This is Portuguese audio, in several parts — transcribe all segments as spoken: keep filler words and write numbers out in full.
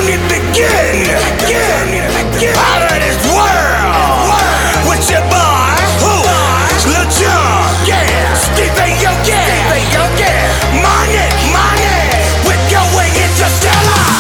journey begin, begin, begin. Out of this world, with your boy, who? Lil Jon, yeah, Stevie Aoki, Stevie Aoki, money, money, we're going interstellar.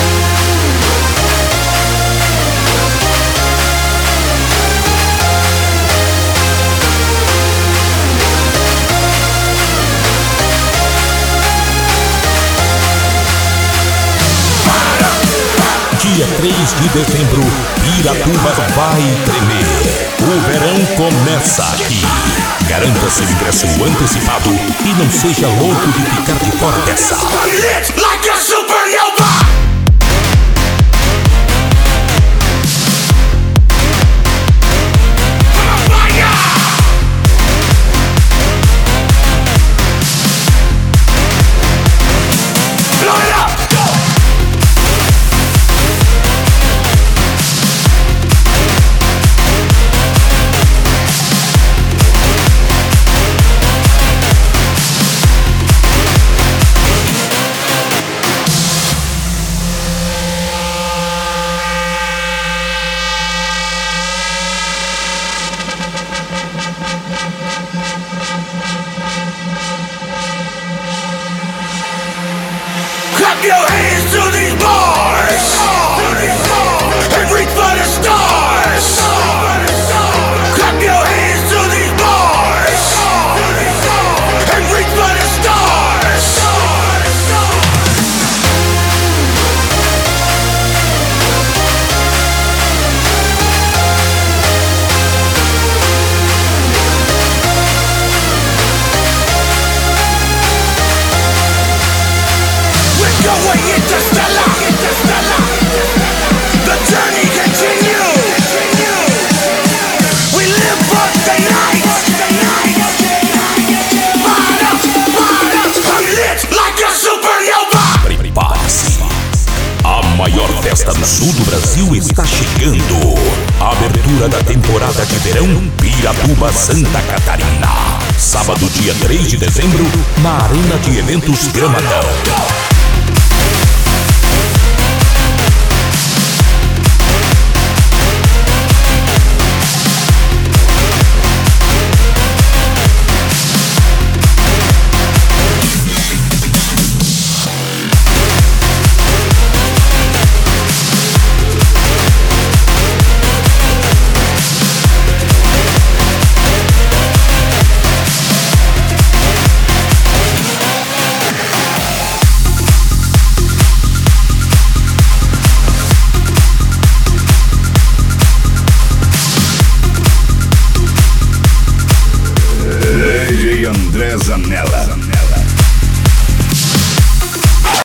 Dia três de dezembro, Piratuba vai tremer. O verão começa aqui. Garanta seu ingresso antecipado e não seja louco de ficar de fora dessa. Lit like a supernova. Clap your hands to these bars and reach for the stars. Clap your hands to these bars and reach for the stars. Going interstellar, interstellar. The journey continues. We live for the night. Fired up, fired up. I'm lit like a supernova. Prepare-se. A maior festa do sul do Brasil está chegando. A abertura da temporada de verão Piratuba Santa Catarina. Sábado, dia três de dezembro, na Arena de Eventos Gramadão. André Zanella.